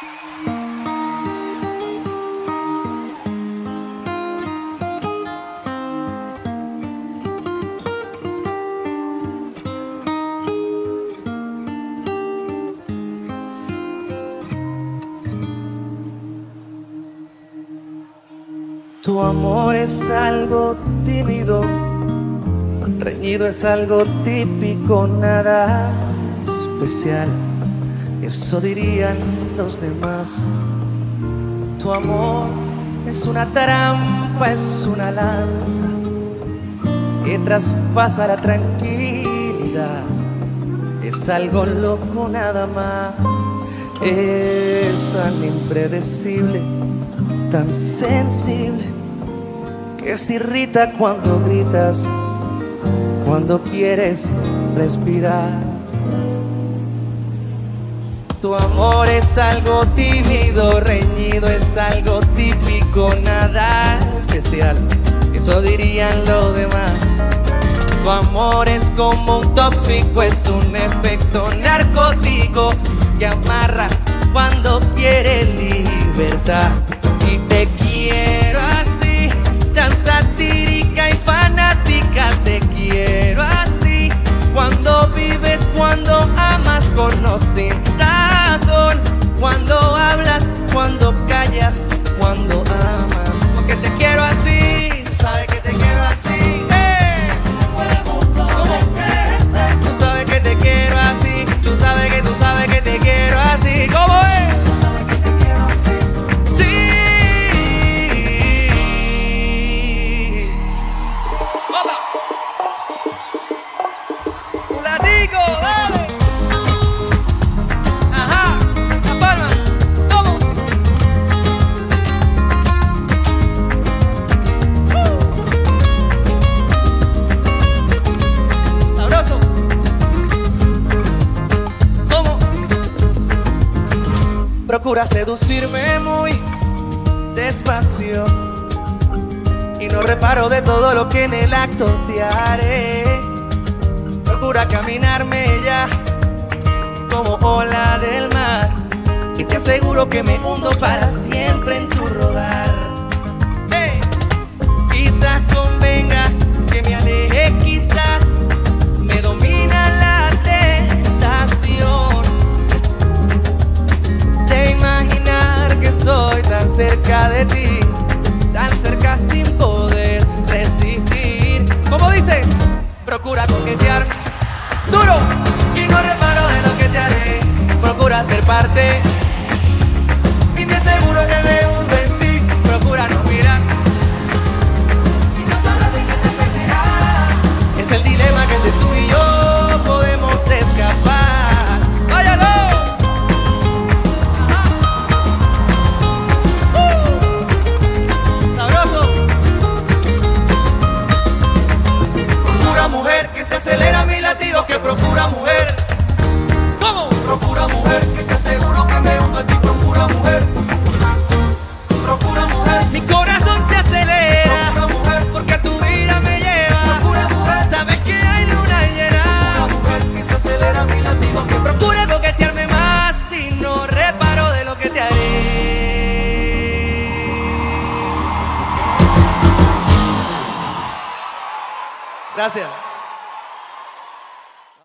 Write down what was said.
Tu amor es algo tímido, reñido es algo típico, nada especial, eso dirían los demás. Tu amor es una trampa, es una lanza que traspasa la tranquilidad, es algo loco nada más, es tan impredecible, tan sensible, que se irrita cuando gritas, cuando quieres respirar. Tu amor es algo tímido, reñido, es algo típico, nada especial, eso dirían los demás. Tu amor es como un tóxico, es un efecto narcótico que amarra cuando quiere libertad. Y te quiero así, tan satírica y fanática, te quiero así, cuando vives, cuando amas con o sin razón, cuando hablas, cuando callas, cuando amas, porque te quiero así, sabes que te quiero así, tú sabes que te quiero así, tú sabes que te quiero así, ¿cómo es? Procura seducirme muy despacio y no reparo de todo lo que en el acto te haré. Procura caminarme ya como ola del mar y te aseguro que me hundo para siempre en tu rodar. Hey. Quizás convenga que me aleje, quizás me domina la tentación de imaginar que estoy tan cerca de ti, tan cerca sin poder resistir. Como dice, procura coquetear duro y no reparo de lo que te haré. Procura ser parte y te aseguro que me hundo en ti. Procura no mirar y no sabrás de qué te perderás. Es el dilema que entre tú y yo podemos escapar. ¡Váyalo! Mujer que se acelera mis latidos, que procura mujer. ¿Cómo? Procura mujer, que te aseguro que me hundo en ti. Procura mujer, procura mujer. Mi corazón se acelera, procura mujer, porque tu vida me lleva. Procura mujer, sabes que hay luna llena. Procura mujer, que se acelera mis latidos, que procure coquetearme más y no reparo de lo que te haré. Gracias.